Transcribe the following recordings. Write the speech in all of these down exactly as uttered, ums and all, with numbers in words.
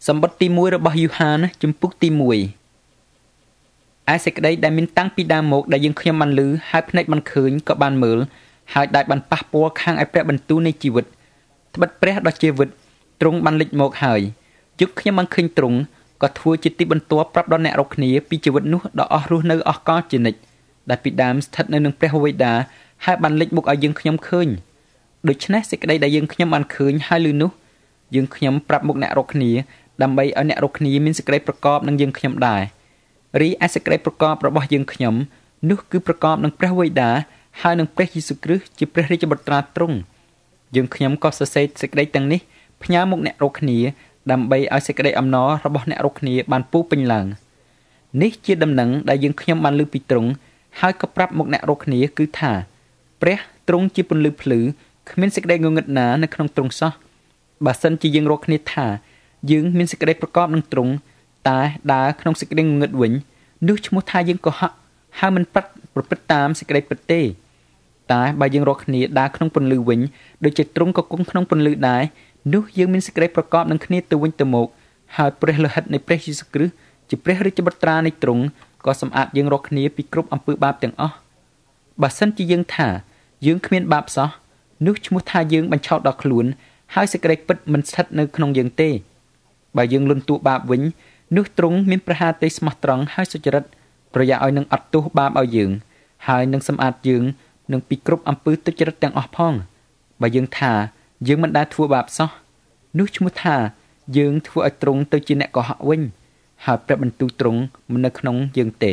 សម្បត្តិទីមួយរបស់យូហានជំពូកទីមួយឯសេចក្តីដែលមានតាំងពីដើមមកដែលយើងខ្ញុំបានឮហើយភ្នែកបានឃើញក៏បានមើលហើយដែលបានប៉ះពាល់ខាងឯព្រះបន្ទូលនៃជីវិតត្បិតព្រះដ៏ជាវិតទ្រង់បានលេចមកហើយយុគខ្ញុំបានឃើញទ្រង់ក៏ធ្វើជាទីបន្ទាប់ប្រាប់ដល់អ្នករាល់គ្នាពីជីវិតនោះដ៏អស់រស់នៅអស់កលជានិច្ចដែលពីដើមស្ថិតនៅនឹងព្រះវេដាហើយបានលេចមកឲ្យយើងខ្ញុំឃើញដូច្នេះសេចក្តីដែលយើងខ្ញុំបានឃើញហើយឮនោះយើងខ្ញុំប្រាប់មុខអ្នករាល់គ្នាដើម្បីឲ្យអ្នករាល់គ្នាមានសេចក្តីប្រកបនឹងយើងខ្ញុំដែររីឯសេចក្តីប្រកបរបស់យើងខ្ញុំនោះគឺប្រកបនឹងព្រះវេដាហើយនឹងព្រះយេស៊ូវគ្រីស្ទជាព្រះរាជបុត្រាទ្រង់យើងខ្ញុំក៏សរសេរសេចក្តីទាំងនេះផ្ញើមកអ្នករាល់គ្នាដើម្បីឲ្យសេចក្តីអំណររបស់អ្នករាល់គ្នាបានពូពេញឡើងនេះជាដំណឹងដែលយើងខ្ញុំបានលើពីទ្រង់ហើយក៏ប្រាប់មកអ្នករាល់គ្នាគឺថាព្រះទ្រង់ជាពន្លឺភ្លឺគ្មានសេចក្តីងងឹតណានៅក្នុងទ្រង់សោះបើសិនជាយើងរាល់គ្នាថាយើងមានសេចក្តីប្រកបនឹងទ្រង់តែដើរក្នុងសេចក្តីងងឹតវិញនោះឈ្មោះថាយើងកុហកហើយមិនប្រព្រឹត្តតាមសេចក្តីពិតទេតែបើយើងរាល់គ្នាដើរក្នុងពន្លឺវិញដូចជាទ្រង់ក៏គង់ក្នុងពន្លឺដែរនោះយើងមានសេចក្តីប្រកបនឹងគ្នាទៅវិញទៅមកហើយព្រះលោហិតនៃព្រះយេស៊ូវគ្រីស្ទជាព្រះរាជបុត្រានៃទ្រង់ក៏សម្អាតយើងរាល់គ្នាពីគ្រប់អំពើបាបទាំងអស់បើសិនជាយើងថាយើងគ្មានបាបសោះនោះឈ្មោះថាយើងបញ្ឆោតដល់ខ្លួនហើយសេចក្តីពិតមិនស្ថិតនៅក្នុងយើងទេបើយើងលន់តួបាបវិញនោះទ្រង់មានព្រះハតីស្មោះត្រង់ហើយសុចរិតប្រយ័ត្នឲ្យនឹងអត់ទោសបាបឲ្យយើងហើយនឹងសម្អាតយើងនឹងពីគ្រប់អំពើទុច្ចរិតទាំងអស់ផងបើយើងថាយើងមិនដែលធ្វើបាបសោះនោះឈ្មោះថាយើងធ្វើឲ្យទ្រង់ទៅជាអ្នកកុហកវិញហើយព្រះបន្ទូលទ្រង់មិននៅក្នុងយើងទេ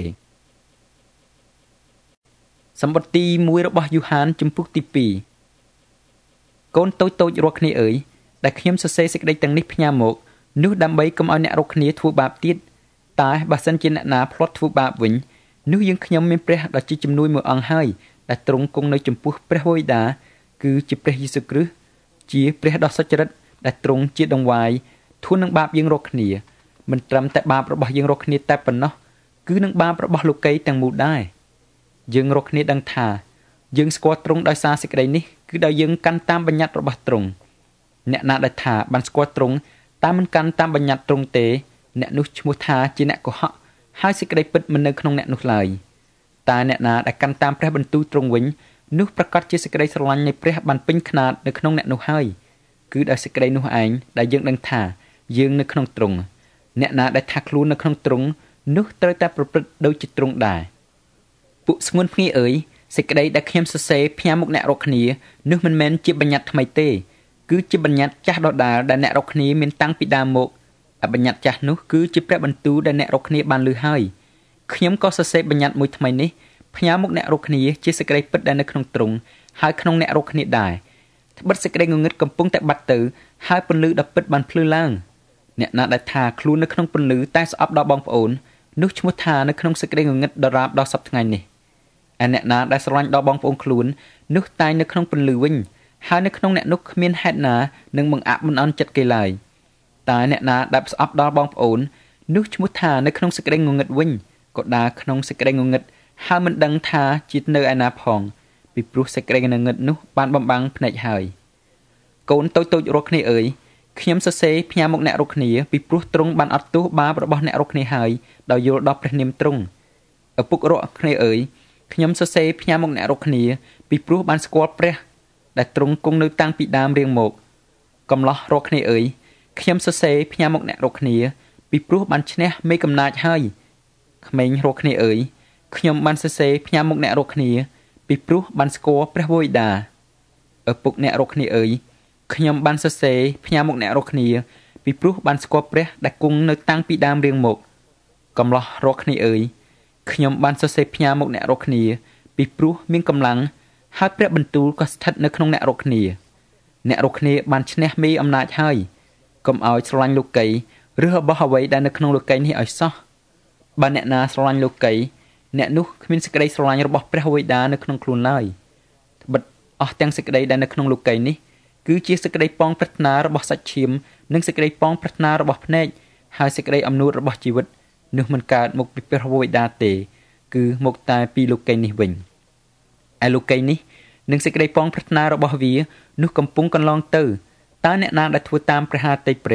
សម្បត្តិទីមួយរបស់យូហានជំពូកទីពីរកូនតូចតូចរាល់គ្នាអើយដែលខ្ញុំសរសេរសេចក្តីទាំងនេះផ្ញើមកនោះដើម្បីកុំឲ្យអ្នករាល់គ្នាធ្វើបាបទៀតតែបើសិនជាអ្នកណាភ្លាត់ធ្វើបាបវិញនោះយើងខ្ញុំមានព្រះដ៏ជាជំនួយមួយអង្គហើយដែលទ្រង់គង់នៅចំពោះព្រះវេដាគឺជាព្រះយេស៊ូវគ្រីស្ទជាព្រះដ៏សុចរិតដែលទ្រង់ជាដង្វាយធួននឹងបាបយើងរាល់គ្នាមិនត្រឹមតែបាបរបស់យើងរាល់គ្នាតែប៉ុណ្ណោះគឺនឹងបាបរបស់លោកីទាំងមូលដែរយើងរាល់គ្នាដឹងថាយើងស្គាល់ទ្រង់ដោយសារសេចក្តីនេះគឺដោយយើងកាន់តាមបញ្ញត្តិរបស់ទ្រង់អ្នកណាដែលថាបានស្គាល់ទ្រង់តែមិនកាន់តាមបញ្ញត្តិទ្រង់ទេអ្នកនោះឈ្មោះថាជាអ្នកកុហកហើយសេចក្តីពិតមិននៅក្នុងអ្នកនោះឡើយតែអ្នកណាដែលកាន់តាមព្រះបន្ទូលទ្រង់វិញនោះប្រកាសជាសេចក្តីស្រឡាញ់នៃព្រះបានពេញខ្នាតនៅក្នុងអ្នកនោះហើយគឺដោយសេចក្តីនោះឯងដែលយើងដឹងថាយើងនៅក្នុងទ្រង់អ្នកណាដែលថាខ្លួននៅក្នុងទ្រង់នោះត្រូវតែប្រព្រឹត្តដូចជាទ្រង់ដែរពួកស្ងួនភ្ងាអើយសេចក្តីដែលខ្ញុំសរសេរផ្ញើមកអ្នករាល់គ្នានោះមិនមែនជាបញ្ញត្តិថ្មីទេគឺជាបញ្ញត្តិចាស់ដដែលដែលអ្នករាល់គ្នាមានតាំងពីដើមមកបញ្ញត្តិចាស់នោះគឺជាព្រះបន្ទូលដែលអ្នករាល់គ្នាបានឮហើយខ្ញុំក៏សរសេរបញ្ញត្តិមួយថ្មីនេះផ្ញើមកអ្នករាល់គ្នាជាសេចក្តីពិតដែលនៅក្នុងទ្រង់ហើយក្នុងអ្នករាល់គ្នាដែរត្បិតសេចក្តីងងឹតកំពុងតែបាត់ទៅហើយពន្លឺដ៏ពិតបានភ្លឺឡើងអ្នកណាដែលថាខ្លួននៅក្នុងពន្លឺតែស្អប់ដល់បងប្អូននោះឈ្មោះថានៅក្នុងសេចក្តីងងឹតដរាបដល់សព្វថ្ងៃនេះឯអ្នកណាដែលស្រឡាញ់ដល់បងប្អូនខ្លួននោះតែនៅក្នុងពន្លឺវិញហើយនៅក្នុងអ្នកនោះគ្មានហេតុណានឹងបង្អាក់មិនអន់ចិត្តគេឡើយតែអ្នកណាដែលស្អប់ដល់បងប្អូននោះឈ្មោះថានៅក្នុងសេចក្តីងងឹតវិញក៏ដើរក្នុងសេចក្តីងងឹតហើយមិនដឹងថាជានៅឯណាផងពីព្រោះសេចក្តីងងឹតនោះបានបំបាំងភ្នែកហើយកូនតូចតូចរាល់គ្នាអើយខ្ញុំសរសេរផ្ញើមកអ្នករាល់គ្នាពីព្រោះទ្រង់បានអត់ទោសបាបរបស់អ្នករាល់គ្នាហើយដោយយល់ដល់ព្រះនាមទ្រង់ឪពុករកគ្នាអើយខ្ញុំសរសេរផ្ញើមកអ្នករាល់គ្នាពីព្រោះបានស្គាល់ព្រះដែលទ្រង់គង់នៅតាំងពីដើមរៀងមកកំឡោះរាល់គ្នាអើយខ្ញុំសរសេរផ្ញើមកអ្នករាល់គ្នាពីព្រោះបានឈ្នះមេកំណាចហើយក្មេងរាល់គ្នាអើយខ្ញុំបានសរសេរផ្ញើមកអ្នករាល់គ្នាពីព្រោះបានស្គាល់ព្រះវេដាឪពុកអ្នករាល់គ្នាអើយខ្ញុំបានសរសេរផ្ញើមកអ្នករាល់គ្នាពីព្រោះបានស្គាល់ព្រះដែលគង់នៅតាំងពីដើមរៀងមកកំឡោះរាល់គ្នាអើយខ្ញុំបានសរសេរផ្ញើមកអ្នករាល់គ្នាពីព្រោះមានកម្លាំងហើយព្រះបន្ទូលក៏ស្ថិតនៅក្នុងអ្នករាល់គ្នាអ្នករាល់គ្នាបានឈ្នះមេអំណាចហើយកុំឲ្យស្រឡាញ់លោកីឬរបស់អ្វីដែលនៅក្នុងលោកីនេះឲ្យសោះបើអ្នកណាស្រឡាញ់លោកីអ្នកនោះគ្មានសេចក្តីស្រឡាញ់របស់ព្រះវេដានៅក្នុងខ្លួនឡើយត្បិតអស់ទាំងសេចក្តីដែលនៅក្នុងលោកីនេះគឺជាសេចក្តីប៉ងប្រាថ្នារបស់សាច់ឈាមនិងសេចក្តីប៉ងប្រាថ្នារបស់ភ្នែកហើយសេចក្តីអំនួតរបស់ជីវិតនោះមិនកើតមកពីព្រះវេដាទេគឺមកតែពីលោកីនេះវិញឯលោកីនេះនិងសេចក្តីប៉ងប្រាថ្នារបស់វានោះកំពុងកន្លងទៅតើអ្នកណាដែលធ្វើតាមព្រះハតីព្រះ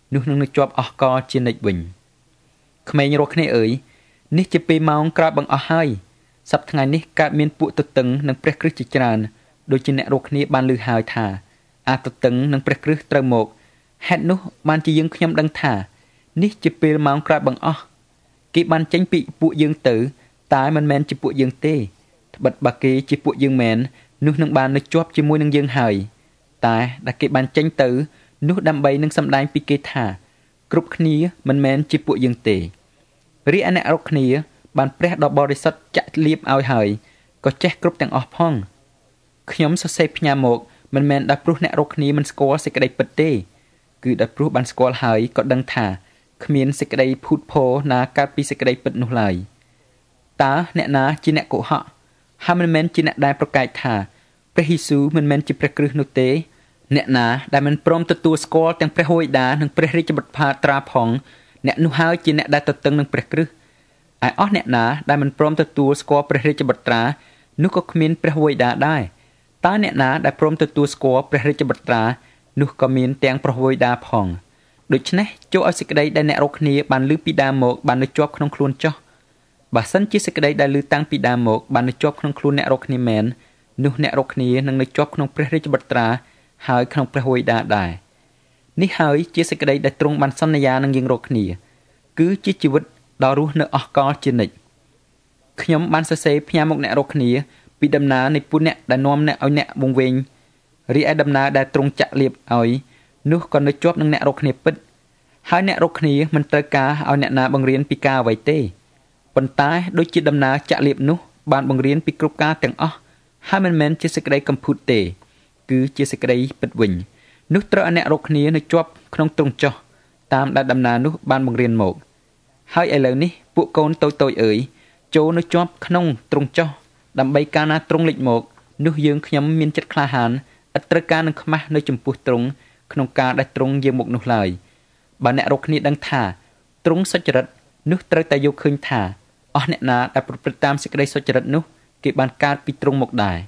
នោះនឹងនៅជាប់អស់កលជានិច្ចវិញក្មេងរស់គ្នាអើយនេះជាពេលម៉ោងក្រោយបង្អស់ហើយសប្តាហ៍ថ្ងៃនេះកើតមានពួកទទឹងនិងព្រះគ្រីស្ទជាច្រើនដូចជាអ្នករស់គ្នាបានឮហើយថាអាទទឹងនិងព្រះគ្រីស្ទត្រូវមកហេតុនោះបានជាយើងខ្ញុំដឹងថានេះជាពេលម៉ោងក្រោយបង្អស់គេបានចេញពីពួកយើងទៅតែមិនមែនជាពួកយើងទេត្បិតបើគេជាពួកយើងមែននោះនឹងបាននៅជាប់ជាមួយនឹងយើងហើយតែដែលគេបានចេញទៅនោះដើម្បីនឹងសម្ដែងពីគេថាគ្រប់គ្នាមិនមែនជាពួកយើងទេរីឯអ្នករកគ្នាបានព្រះដ៏បរិសុទ្ធចាក់លៀបឲ្យហើយក៏ចេះគ្រប់ទាំងអស់ផងខ្ញុំសរសេរផ្ញើមកមិនមែនដោយព្រោះអ្នករកគ្នាមិនស្គាល់សេចក្តីពិតទេគឺដោយព្រោះបានស្គាល់ហើយក៏ដឹងថាគ្មានសេចក្តីភូតភរណាកើតពីសេចក្តីពិតនោះឡើយតើអ្នកណាជាអ្នកកុហកហើយមិនមែនជាអ្នកដែលប្រកែកថាព្រះយេស៊ូវមិនមែនជាព្រះគ្រីស្ទនោះទេអ្នកណាដែលមិនព្រមទទួលស្គាល់ទាំងព្រះហូយដានិងព្រះរាជបុត្រាផងអ្នកនោះហើយជាអ្នកដែលទទឹងនឹងព្រះគ្រីស្ទឯអស់អ្នកណាដែលមិនព្រមទទួលស្គាល់ព្រះរាជបុត្រានោះក៏គ្មានព្រះហូយដាដែរតើអ្នកណាដែលព្រមទទួលស្គាល់ព្រះរាជបុត្រានោះក៏មានទាំងព្រះហូយដាផងដូច្នេះចូលឲ្យសេចក្តីដែលអ្នករកគ្នាបានឮពីដើមមកបាននៅជាប់ក្នុងខ្លួនចុះបើសិនជាសេចក្តីដែលឮតាំងពីដើមមកបាននៅជាប់ក្នុងខ្លួនអ្នករកគ្នាមែននោះអ្នករកគ្នានឹងនៅជាប់ក្នុងព្រះរាជបុត្រាហើយក្នុងព្រះហូយដាដែរនេះហើយជាសេចក្តីដែលទ្រង់បានសន្យានឹងយើងរកគ្នាគឺជាជីវិតដ៏រស់នៅអស់កលជានិច្ចខ្ញុំបានសរសេរផ្ញើមកអ្នករកគ្នាពីដំណើរនៃពួកអ្នកដែលនាំអ្នកឲ្យអ្នកវង្វេងរីឯដំណើរដែលទ្រង់ចាក់លៀបឲ្យនោះក៏នៅជាប់នឹងអ្នករកគ្នាពិតហើយអ្នករកគ្នាមិនត្រូវការឲ្យអ្នកណាបង្រៀនពីការអ្វីទេប៉ុន្តែដូចជាដំណើរចាក់លៀបនោះបានបង្រៀនពីគ្រប់ការទាំងអស់ហើយមិនមែនជាសេចក្តីកំពូតទេគឺជាសេចក្តីពិតវិញនោះត្រូវឲ្យអ្នករកគ្នានៅជាប់ក្នុងទ្រង់ចុះតាមដែលដំណើរនោះបានបង្រៀនមកហើយឥឡូវនេះពួកកូនតូចតូចអើយចូលនៅជាប់ក្នុងទ្រង់ចុះដើម្បីកាលណាទ្រង់លេចមកនោះយើងខ្ញុំមានចិត្តក្លាហានឥតត្រូវការនឹងខ្មាស់នៅចំពោះទ្រង់ក្នុងការដែលទ្រង់យាងមកនោះឡើយបើអ្នករកគ្នាដឹងថាទ្រង់សុចរិតនោះត្រូវតែយកឃើញថាអស់អ្នកណាដែលប្រព្រឹត្តតាមសេចក្តីសុចរិតនោះគេបានកើតពីទ្រង់មកដែរ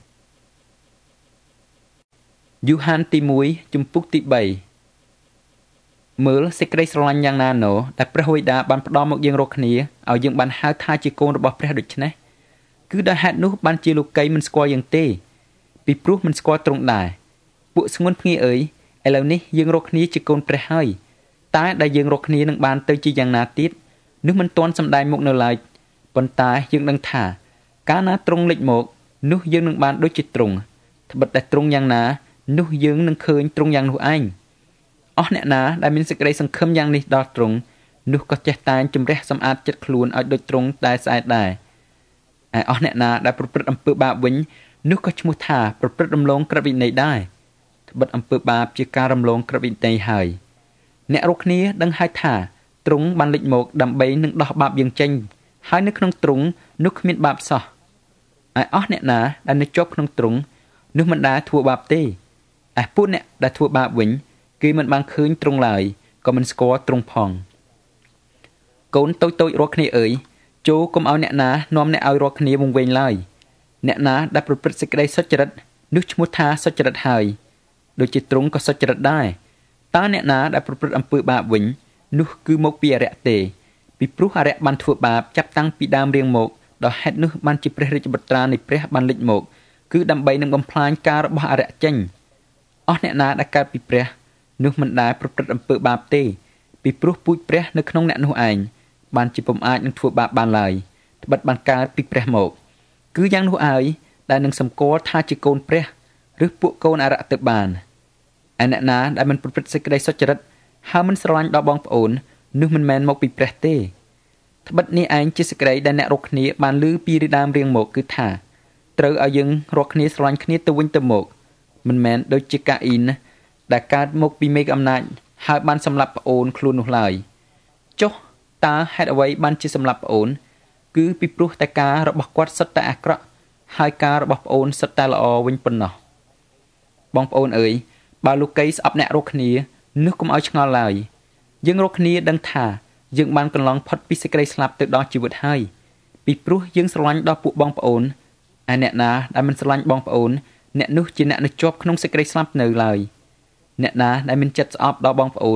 យូហានទីមួយជំពូកទីបីមើលសេចក្តីស្រឡាញ់យ៉ាងណាណូដែលព្រះហូយដាបានផ្ដល់មកយើងរកគ្នាឲ្យយើងបានហៅថាជាកូនរបស់ព្រះដូច្នេះគឺដោយហេតុនោះបានជាលោកីមិនស្គាល់យើងទេពីព្រោះមិនស្គាល់ទ្រង់ដែរពួកស្ងួនភ្ងាអើយឥឡូវនេះយើងរកគ្នាជាកូនព្រះហើយតែដែលយើងរកគ្នានឹងបានទៅជាយ៉ាងណាទៀតនោះមិនទាន់សម្ដែងមកនៅឡើយប៉ុន្តែយើងដឹងថាកាលណាទ្រង់លេចមកនោះយើងនឹងបានដូចជាទ្រង់ត្បិតតែទ្រង់យ៉ាងណានោះយើងនឹងឃើញទ្រង់យ៉ាងនោះឯងអស់អ្នកណាដែលមានសេចក្តីសង្ឃឹមយ៉ាងនេះដល់ទ្រង់នោះក៏ចេះតែងជំរះសម្អាតចិត្តខ្លួនឲ្យដូចទ្រង់តែស្អែកដែរឯអស់អ្នកណាដែលប្រព្រឹត្តអំពើបាបវិញនោះក៏ឈ្មោះថាប្រព្រឹត្តរំលងក្រឹតវិន័យដែរត្បិតអំពើបាបជាការរំលងក្រឹតវិន័យហើយអ្នករកគ្នាដឹងហើយថាទ្រង់បានលេចមកដើម្បីនឹងដោះបាបយើងចេញហើយនៅក្នុងទ្រង់នោះគ្មានបាបសោះឯអស់អ្នកណាដែលនៅជាប់ក្នុងទ្រង់នោះមិនដែលធ្វើបាបទេឯពួកអ្នកដែលធ្វើបាបវិញគេមិនបានឃើញទ្រង់ឡើយក៏មិនស្គាល់ទ្រង់ផងកូនតូចតូចរកគ្នាអើយចូលកុំឲ្យអ្នកណានាំអ្នកឲ្យរកគ្នាវង្វេងឡើយអ្នកណាដែលប្រព្រឹត្តសេចក្តីសុចរិតនោះឈ្មោះថាសុចរិតហើយដូចជាទ្រង់ក៏សុចរិតដែរតើអ្នកណាដែលប្រព្រឹត្តអំពើបាបវិញនោះគឺមកពីអរិយទេពីព្រោះអរិយបានធ្វើបាបចាប់តាំងពីដើមរៀងមកដល់ហេតុនោះបានជាព្រះរាជបុត្រានៃព្រះបានលេចមកគឺដើម្បីនឹងបំផ្លាញការរបស់អរិយចេញអស់អ្នកណាដែលកើតពីព្រះនោះមិនដែលប្រព្រឹត្តអំពើបាបទេពីព្រោះពូជព្រះនៅក្នុងអ្នកនោះឯងបានជាពុំអាចនឹងធ្វើបាបបានឡើយត្បិតបានកើតពីព្រះមកគឺយ៉ាងនោះហើយដែលនឹងសម្គាល់ថាជាកូនព្រះឬពួកកូនអរិយទៅបានឯអ្នកណាដែលមិនប្រព្រឹត្តសេចក្តីសុចរិតហើយមិនស្រឡាញ់ដល់បងប្អូននោះមិនមែនមកពីព្រះទេត្បិតនេះឯងជាសេចក្តីដែលអ្នករកគ្នាបានឮពីដើមរៀងមកគឺថាត្រូវឲ្យយើងរកគ្នាស្រឡាញ់គ្នាទៅវិញទៅមកមិនមែនដូចជាកាអ៊ីនដែលកើតមកពីមេឃអំណាចហើយបានសម្លាប់ប្អូនខ្លួននោះឡើយចុះតើហេតុអ្វីបានជាសម្លាប់ប្អូនគឺពីព្រោះតែការរបស់គាត់សុទ្ធតែអាក្រក់ហើយការរបស់ប្អូនសុទ្ធតែល្អវិញប៉ុណ្ណោះបងប្អូនអើយបើលោកីស្អប់អ្នករកគ្នានោះកុំឲ្យឆ្ងល់ឡើយយើងរកគ្នាដឹងថាយើងបានកន្លងផុតពីសេចក្តីស្លាប់ទៅដល់ជីវិតហើយពីព្រោះយើងស្រឡាញ់ដល់ពួកបងប្អូនឯអ្នកណាដែលមិនស្រឡាញ់បងប្អូនអ្នកនោះជាអ្នកនៅជាប់ក្នុងសេចក្តីស្លាប់នៅឡើយអ្នកណាដែលមានចិត្តស្អប់ដល់បងប្អូន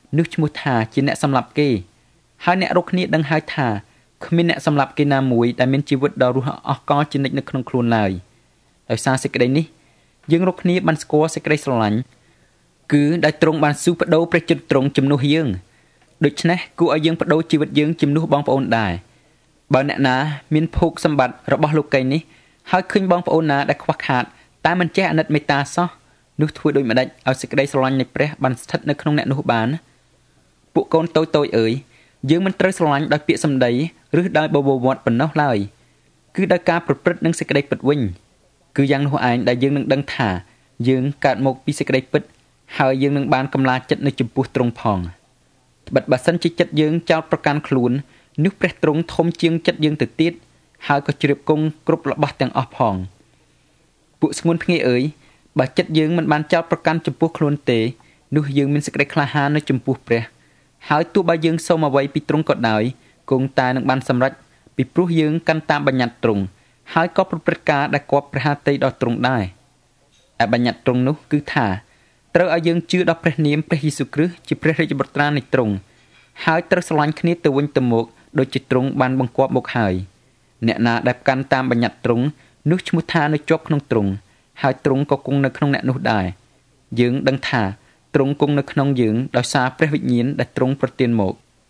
នោះឈ្មោះថាជាអ្នកសម្លាប់គេហើយអ្នករកគ្នាដឹងហើយថាគ្មានអ្នកសម្លាប់គេណាមួយដែលមានជីវិតដ៏រស់អស់កលជានិច្ចនៅក្នុងខ្លួនឡើយដោយសារសេចក្តីនេះយើងរកគ្នាបានស្គាល់សេចក្តីស្រឡាញ់គឺដោយទ្រង់បានស៊ូបដូរព្រះជន្មទ្រង់ជំនួសយើងដូច្នេះគួរឲ្យយើងបដូរជីវិតយើងជំនួសបងប្អូនដែរបើអ្នកណាមានភោគសម្បត្តិរបស់លោកីនេះហើយឃើញបងប្អូនណាដែលខ្វះខាតតែមិនចេះអាណិតមេត្តាសោះនោះធ្វើដូចម្ដេចឲ្យសេចក្តីស្រឡាញ់នៃព្រះបានស្ថិតនៅក្នុងអ្នកនោះបានពួកកូនតូចតូចអើយយើងមិនត្រូវស្រឡាញ់ដោយពាក្យសម្ដីឬដោយបបោវត្តប៉ុណ្ណោះឡើយគឺដោយការប្រព្រឹត្តនឹងសេចក្តីពិតវិញគឺយ៉ាងនោះឯងដែលយើងនឹងដឹងថាយើងកើតមកពីសេចក្តីពិតហើយយើងនឹងបានកម្លាចចិត្តនៅចំពោះទ្រង់ផងត្បិតបើសិនជាចិត្តយើងចោតប្រកាន់ខ្លួននោះព្រះទ្រង់ធំជាងចិត្តយើងទៅទៀតហើយក៏ជ្រាបគង់គ្រប់របស់ទាំងអស់ផងពួកស្ងួនភ្ងាយអើយបើចិត្តយើងមិនបានចោតប្រកាន់ចំពោះខ្លួនទេនោះយើងមានសេចក្តីក្លាហាននៅចំពោះព្រះហើយទោះបើយើងសូមអ្វីពីទ្រង់ក៏ដោយគង់តែនឹងបានសម្រេចពីព្រោះយើងកាន់តាមបញ្ញត្តិទ្រង់ហើយក៏ប្រព្រឹត្តការដែលគប់ព្រះハតីដល់ទ្រង់ដែរឯបញ្ញត្តិទ្រង់នោះគឺថាត្រូវឲ្យយើងជឿដល់ព្រះនាមព្រះយេស៊ូវគ្រីស្ទជាព្រះរាជបុត្រានៃទ្រង់ហើយត្រូវស្រឡាញ់គ្នាទៅវិញទៅមកដូចជាទ្រង់បានបង្គាប់មកហើយអ្នកណាដែលកាន់តាមបញ្ញត្តិទ្រង់នោះឈ្មោះថានៅជាប់ក្នុងទ្រង់ហើយទ្រង់ក៏គង់នៅក្នុងអ្នកនោះដែរយើងដឹងថាទ្រង់គង់នៅក្នុងយើងដោយសារព្រះវិញ្ញាណដែលទ្រង់ប្រទានមក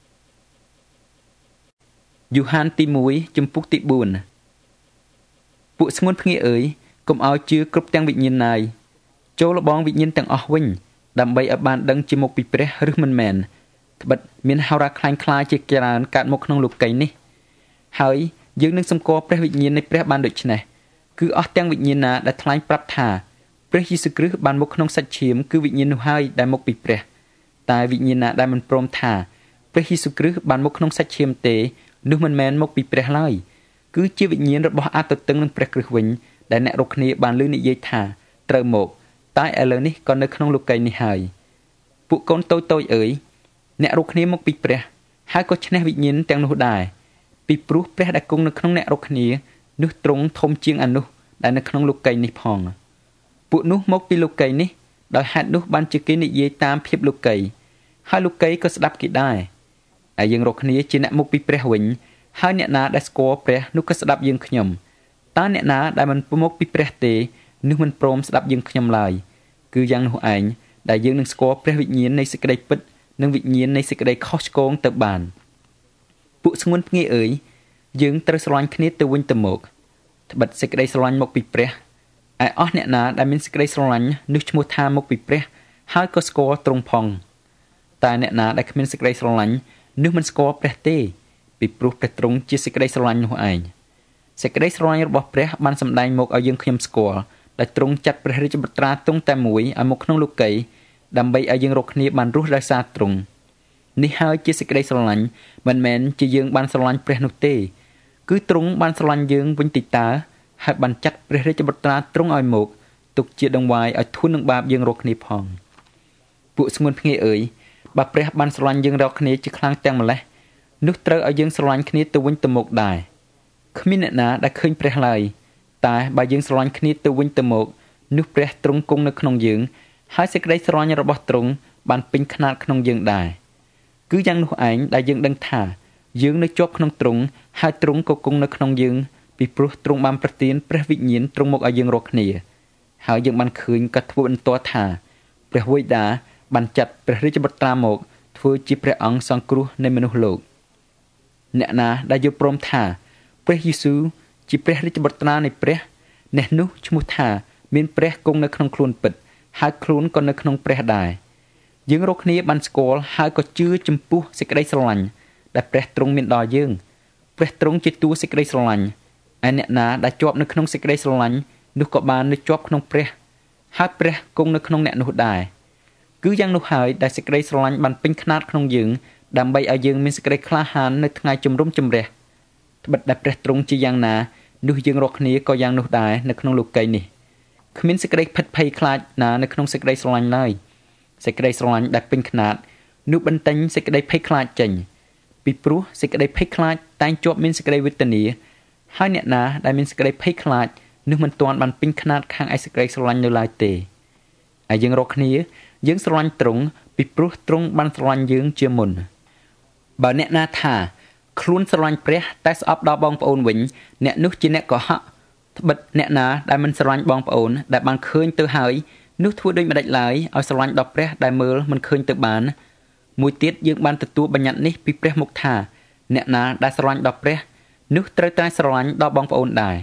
យូហានទីមួយជំពូកទីបួនពួកស្ងួនភ្ងាយអើយកុំឲ្យជឿគ្រប់ទាំងវិញ្ញាណណាយចូលលបងវិញ្ញាណទាំងអស់វិញដើម្បីឲ្យបានដឹងជាមកពីព្រះឬមិនមែនត្បិតមានហោរាខ្លាញ់ខ្លាជាច្រើនកើតមកក្នុងលោកីនេះហើយយើងនឹងសម្គាល់ព្រះវិញ្ញាណនៃព្រះបានដូចនេះគឺអស់ទាំងវិញ្ញាណណាដែលថ្លែងប្រាប់ថាព្រះយេស៊ូវគ្រីស្ទបានមកក្នុងសាច់ឈាមគឺវិញ្ញាណនោះហើយដែលមកពីព្រះតែវិញ្ញាណណាដែលមិនព្រមថាព្រះយេស៊ូវគ្រីស្ទបានមកក្នុងសាច់ឈាមទេនោះមិនមែនមកពីព្រះឡើយគឺជាវិញ្ញាណរបស់អាទិតឹងនឹងព្រះគ្រីស្ទវិញដែលអ្នករកគ្នាបានឮនិយាយថាត្រូវមកតែឥឡូវនេះក៏នៅក្នុងលោកីនេះហើយពួកកូនតូចតូចអើយអ្នករកគ្នាមកពីព្រះហើយក៏ឈ្នះវិញ្ញាណទាំងនោះដែរពីព្រោះព្រះដែលគង់នៅក្នុងអ្នករកគ្នានោះទ្រង់ធំជាងអានោះដែលនៅក្នុងលោកីនេះផងពួកនោះមកពីលោកីនេះដោយហេតុនោះបានជាគេនិយាយតាមភាពលោកីហើយលោកីក៏ស្ដាប់គេដែរហើយយើងរកគ្នាជាអ្នកមកពីព្រះវិញហើយអ្នកណាដែលស្គាល់ព្រះនោះក៏ស្ដាប់យើងខ្ញុំតើអ្នកណាដែលមិនមកពីព្រះទេនោះមិនព្រមស្ដាប់យើងខ្ញុំឡើយគឺយ៉ាងនោះឯងដែលយើងនឹងស្គាល់ព្រះវិញ្ញាណនៃសេចក្តីពិតនិងវិញ្ញាណនៃសេចក្តីខុសឆ្គងទៅបានពួកស្ងួនភ្ងាយអើយយើងត្រូវស្រឡាញ់គ្នាទៅវិញទៅមកត្បិតសេចក្តីស្រឡាញ់មកពីព្រះឯអស់អ្នកណាដែលមានសេចក្តីស្រឡាញ់នោះឈ្មោះថាមកពីព្រះហើយក៏ស្គាល់ទ្រង់ផងតែអ្នកណាដែលគ្មានសេចក្តីស្រឡាញ់នោះមិនស្គាល់ព្រះទេពីព្រោះព្រះទ្រង់ជាសេចក្តីស្រឡាញ់នោះឯងសេចក្តីស្រឡាញ់របស់ព្រះបានសម្ដែងមកឲ្យយើងខ្ញុំស្គាល់ដែលទ្រង់ចាត់ព្រះរាជបុត្រាទ្រង់តែមួយឲ្យមកក្នុងលោកីដើម្បីឲ្យយើងរកគ្នាបានរស់ដោយសារទ្រង់នេះហើយជាសេចក្តីស្រឡាញ់មិនមែនជាយើងបានស្រឡាញ់ព្រះនោះទេគឺទ្រង់បានស្រឡាញ់យើងវិញតិចតើហើយបានចាត់ព្រះរាជបុត្រាទ្រង់ឲ្យមកទុកជាដង្វាយឲ្យធួននឹងបាបយើងរកគ្នាផងពួកស្ងួនភ្ងាយអើយបើព្រះបានស្រឡាញ់យើងរកគ្នាជាខ្លាំងទាំងម្លេះនោះត្រូវឲ្យយើងស្រឡាញ់គ្នាទៅវិញទៅមកដែរគ្មានអ្នកណាដែលឃើញព្រះឡើយតែបើយើងស្រឡាញ់គ្នាទៅវិញទៅមកនោះព្រះទ្រង់គង់នៅក្នុងយើងហើយសេចក្តីស្រឡាញ់របស់ទ្រង់បានពេញខ្នាតក្នុងយើងដែរគឺយ៉ាងនោះឯងដែលយើងដឹងថាយើងនៅជាប់ក្នុងទ្រង់ហើយទ្រង់ក៏គង់នៅក្នុងយើងពីព្រោះទ្រង់បានប្រទានព្រះវិញ្ញាណទ្រង់មកឲ្យយើងរកគ្នាហើយយើងបានឃើញក៏ធ្វើបន្ទាល់ថាព្រះវេដាបានចាត់ព្រះរាជបុត្រាមកធ្វើជាព្រះអង្គសង្គ្រោះនៃមនុស្សលោកអ្នកណាដែលយល់ព្រមថាព្រះយេស៊ូវជាព្រះរាជបុត្រានៃព្រះអ្នកនោះឈ្មោះថាមានព្រះគង់នៅក្នុងខ្លួនពិតហើយខ្លួនក៏នៅក្នុងព្រះដែរយើងរកគ្នាបានស្គាល់ហើយក៏ជឿចំពោះសេចក្តីស្រឡាញ់ដែលព្រះទ្រង់មានដល់យើងព្រះទ្រង់ជាតួសេចក្តីស្រឡាញ់ឯអ្នកណាដែលជាប់នៅក្នុងសេចក្តីស្រឡាញ់នោះក៏បាននៅជាប់ក្នុងព្រះហើយព្រះគង់នៅក្នុងអ្នកនោះដែរគឺយ៉ាងនោះហើយដែលសេចក្តីស្រឡាញ់បានពេញខ្នាតក្នុងយើងដើម្បីឲ្យយើងមានសេចក្តីក្លាហាននៅថ្ងៃជំរុំជម្រះត្បិតដែលព្រះទ្រង់ជាយ៉ាងណានោះយើងរកគ្នាក៏យ៉ាងនោះដែរនៅក្នុងលោកីនេះគ្មានសេចក្តីភិតភ័យខ្លាចណានៅក្នុងសេចក្តីស្រឡាញ់ឡើយសេចក្តីស្រឡាញ់ដែលពេញខ្នាតនោះបន្ទិញសេចក្តីភ័យខ្លាចចេញពីព្រោះសេចក្តីភ័យខ្លាចតែងជាប់មានសេចក្តីវេទនាហើយអ្នកណាដែលមានសេចក្តីភ័យខ្លាចនោះមិនទាន់បានពេញខ្នាតខាងឯសេចក្តីស្រឡាញ់នៅឡើយទេហើយយើងរកគ្នាយើងស្រឡាញ់ទ្រង់ពីព្រោះទ្រង់បានស្រឡាញ់យើងជាមុនបើអ្នកណាថាខ្លួនស្រឡាញ់ព្រះតែស្អប់ដល់បងប្អូនវិញអ្នកនោះជាអ្នកកុហកត្បិតអ្នកណាដែលមិនស្រឡាញ់បងប្អូនដែលបានឃើញទៅហើយនោះធ្វើដូចម្តេចឡើយឲ្យស្រឡាញ់ដល់ព្រះដែលមើលមិនឃើញទៅបានមួយទៀតយើងបានទទួលបញ្ញត្តិនេះពីព្រះមុខថាអ្នកណាដែលស្រឡាញ់ដល់ព្រះនោះត្រូវតែស្រឡាញ់ដល់បងប្អូនដែរ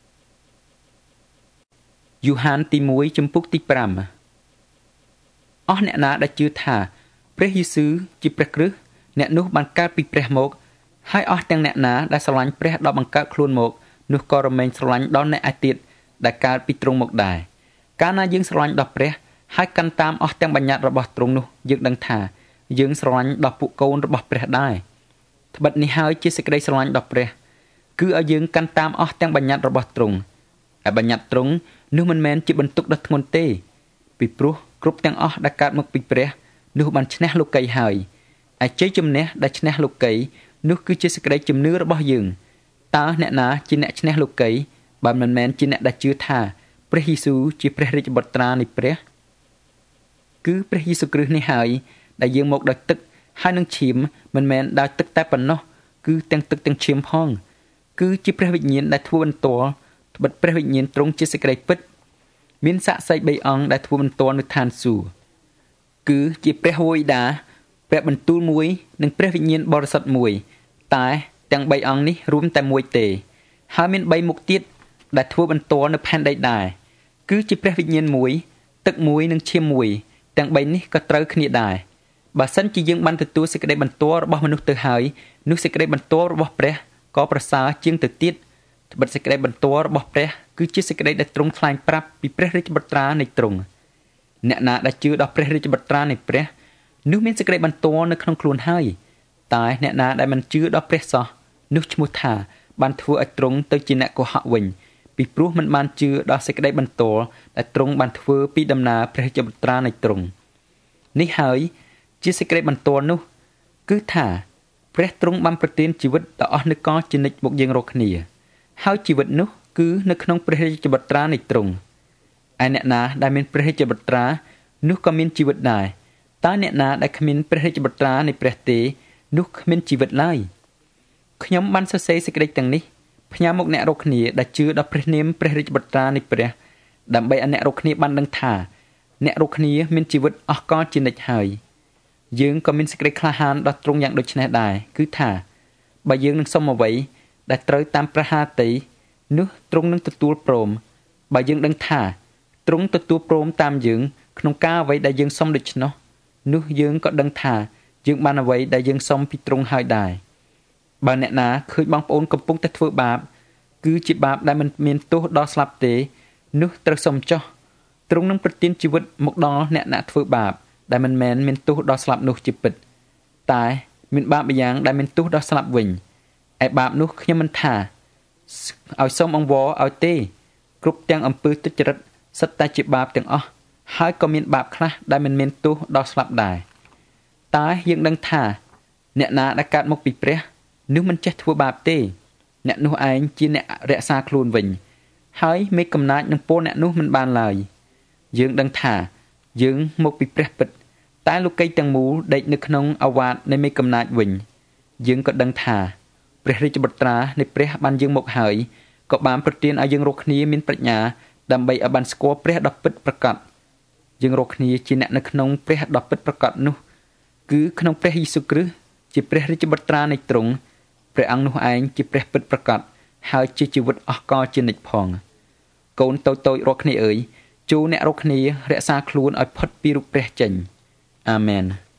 យូហានទីមួយជំពូកទី5អស់អ្នកណាដែលជឿថាព្រះយេស៊ូវជាព្រះគ្រិស្តអ្នកនោះបានកើតពីព្រះមកហើយអស់ទាំងអ្នកណាដែលស្រឡាញ់ព្រះដល់បង្កើតខ្លួនមកនោះក៏រមែងស្រឡាញ់ដល់អ្នកឯទៀតដែលកើតពីទ្រង់មកដែរកាលណាយើងស្រឡាញ់ដល់ព្រះហើយកាន់តាមអស់ទាំងបញ្ញត្តិរបស់ទ្រង់នោះយើងដឹងថាយើងស្រឡាញ់ដល់ពួកកូនរបស់ព្រះដែរត្បិតនេះហើយជាសេចក្តីស្រឡាញ់ដល់ព្រះគឺឲ្យយើងកាន់តាមអស់ទាំងបញ្ញត្តិរបស់ទ្រង់ហើយបញ្ញត្តិទ្រង់នោះមិនមែនជាបន្ទុកដ៏ធ្ងន់ទេពីព្រោះគ្រប់ទាំងអស់ដែលកើតមកពីព្រះនោះបានឈ្នះលោកីហើយឯជ័យជំនះដែលឈ្នះលោកីនោះគឺជាសេចក្តីជំនឿរបស់យើងតើអ្នកណាជាអ្នកឈ្នះលោកីបើមិនមែនជាអ្នកដែលជឿថាព្រះយេស៊ូវជាព្រះរាជបុត្រានៃព្រះគឺព្រះយេស៊ូវគ្រីស្ទនេះហើយដែលយើងមកដោយទឹកហើយនឹងឈាមមិនមែនដោយទឹកតែប៉ុណ្ណោះគឺទាំងទឹកទាំងឈាមផងគឺជាព្រះវិញ្ញាណដែលធ្វើបន្ទាល់ត្បិតព្រះវិញ្ញាណទ្រង់ជាសេចក្តីពិតមានសាក្សីបីអង្គដែលធ្វើបន្ទាល់នៅឋានសួគ៌គឺជាព្រះវេដាព្រះបន្ទូលមួយនិងព្រះវិញ្ញាណបរិសុទ្ធមួយតែទាំងបីអង្គនេះរួមតែមួយទេហើយមានបីមុខទៀតដែលធ្វើបន្ទាល់នៅផែនដីដែរគឺជាព្រះវិញ្ញាណមួយទឹកមួយនិងឈាមមួយទាំងបីនេះក៏ត្រូវគ្នាដែរបើសិនជាយើងបានទទួលសេចក្តីបន្ទាល់របស់មនុស្សទៅហើយនោះសេចក្តីបន្ទាល់របស់ព្រះក៏ប្រសើរជាងទៅទៀតត្បិតសេចក្តីបន្ទាល់របស់ព្រះគឺជាសេចក្តីដែលទ្រង់ថ្លែងប្រាប់ពីព្រះរាជបុត្រានៃទ្រង់អ្នកណាដែលជឿដល់ព្រះរាជបុត្រានៃព្រះនោះមានសេចក្តីបន្ទាល់នៅក្នុងខ្លួនហើយតែអ្នកណាដែលមិនជឿដល់ព្រះសោះនោះឈ្មោះថាបានធ្វើឲ្យទ្រង់ទៅជាអ្នកកុហកវិញពីព្រោះមិនបានជឿដល់សេចក្តីបន្ទាល់ដែលទ្រង់បានធ្វើពីដំណើរព្រះរាជបុត្រានៃទ្រង់នេះហើយជាសេចក្តីបន្ទាល់នោះគឺថាព្រះទ្រង់បានប្រទានជីវិតដល់អស់នគរជានិច្ចមកយើងរាល់គ្នាហើយជីវិតនោះគឺនៅក្នុងព្រះរាជបុត្រានៃទ្រង់ឯអ្នកណាដែលមានព្រះរាជបុត្រានោះក៏មានជីវិតដែរតើអ្នកណាដែលគ្មានព្រះរាជបុត្រានៃព្រះទេនោះគ្មានជីវិតឡើយខ្ញុំបានសរសេរសេចក្តីទាំងនេះផ្ញើមកអ្នករាល់គ្នាដែលជឿដល់ព្រះនាមព្រះរាជបុត្រានៃព្រះដើម្បីឲ្យអ្នករាល់គ្នាបានដឹងថាអ្នករាល់គ្នាមានជីវិតអស់កលជានិច្ចហើយយើងក៏មានសេចក្តីក្លាហានដល់ទ្រង់យ៉ាងដូចនេះដែរគឺថាបើយើងនឹងសុំអ្វីដែលត្រូវតាមព្រះハតីនោះទ្រង់នឹងទទួលព្រមបើយើងដឹងថាទ្រង់ទទួលព្រមតាមយើងក្នុងការអ្វីដែលយើងសុំដូច្នោះនោះយើងក៏ដឹងថាយើងបានអ្វីដែលយើងសុំពីទ្រង់ហើយដែរបើអ្នកណាឃើញបងប្អូនកំពុងតែធ្វើបាបគឺជាបាបដែលមិនមានទោសដល់ស្លាប់ទេនោះត្រូវសុំចុះទ្រង់នឹងប្រទានជីវិតមកដល់អ្នកណាធ្វើបាបដែលមិនមែនមានទោសដល់ស្លាប់នោះជាពិតតែមានបាបម្យ៉ាងដែលមានទោសដល់ស្លាប់វិញឯបាបនោះខ្ញុំមិនថាឲ្យសុំអង្វរឲ្យទេគ្រប់ទាំងអំពើទុច្ចរិតសិតតែជាបាបទាំងអស់ហើយក៏មានបាបខ្លះដែលមិនមានទោសដល់ស្លាប់ដែរតែយើងដឹងថាអ្នកណាដែលកើតមកពីព្រះនោះមិនចេះធ្វើបាបទេអ្នកនោះឯងជាអ្នករក្សាខ្លួនវិញហើយមេកំណាចនឹងពោលអ្នកនោះមិនបានឡើយយើងដឹងថាយើងមកពីព្រះពិតតែលោកីទាំងមូលដេកនៅក្នុងអាវាតនៃមេកំណាចវិញយើងក៏ដឹងថាព្រះរាជបុត្រានៃព្រះបានយើងមកហើយក៏បានប្រទានឲ្យយើងរាល់គ្នាមានប្រាជ្ញាដើម្បីឲ្យបានស្គាល់ព្រះដ៏ពិតប្រាកដយើងរាល់គ្នាជាអ្នកនៅក្នុងព្រះដ៏ពិតប្រាកដនោះគឺក្នុងព្រះយេស៊ូវគ្រីស្ទជាព្រះរាជបុត្រានៃទ្រង់ព្រះអង្គនោះឯងជាព្រះពិតប្រាកដហើយជាជីវិតអស់កលជានិច្ចផងកូនតូចៗរាល់គ្នាអើយជួអ្នករាល់គ្នារក្សាខ្លួនឲ្យផុតពីរូបព្រះចេញអាមែន